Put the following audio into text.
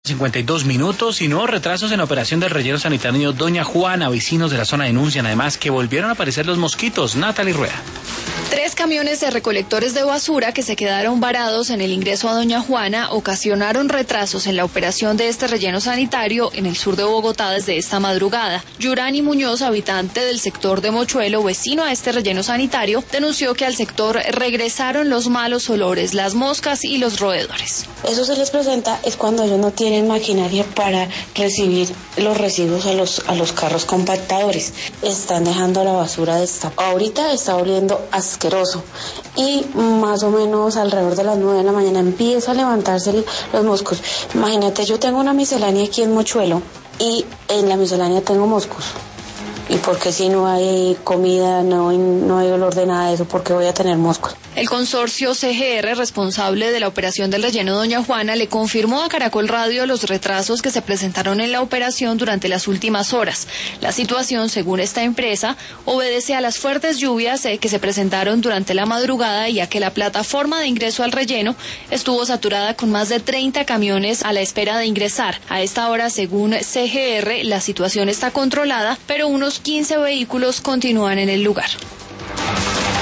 52 minutos y nuevos retrasos en la operación del relleno sanitario Doña Juana. Vecinos de la zona denuncian además que volvieron a aparecer los mosquitos. Natalie Rueda. 3 camiones de recolectores de basura que se quedaron varados en el ingreso a Doña Juana ocasionaron retrasos en la operación de este relleno sanitario en el sur de Bogotá desde esta madrugada. Yurani Muñoz, habitante del sector de Mochuelo, vecino a este relleno sanitario, denunció que al sector regresaron los malos olores, las moscas y los roedores. Eso se les presenta es cuando ellos no tienen maquinaria para recibir los residuos a los carros compactadores. Están dejando la basura destapada. Ahorita está oliendo asqueroso y más o menos alrededor de las 9 de la mañana empieza a levantarse los moscos. Imagínate, yo tengo una miscelánea aquí en Mochuelo y en la miscelánea tengo moscos. ¿Y por qué si no hay comida, no hay olor de nada de eso? ¿Por qué voy a tener moscos? El consorcio CGR, responsable de la operación del relleno Doña Juana, le confirmó a Caracol Radio los retrasos que se presentaron en la operación durante las últimas horas. La situación, según esta empresa, obedece a las fuertes lluvias que se presentaron durante la madrugada y a que la plataforma de ingreso al relleno estuvo saturada con más de 30 camiones a la espera de ingresar. A esta hora, según CGR, la situación está controlada, pero unos 15 vehículos continúan en el lugar.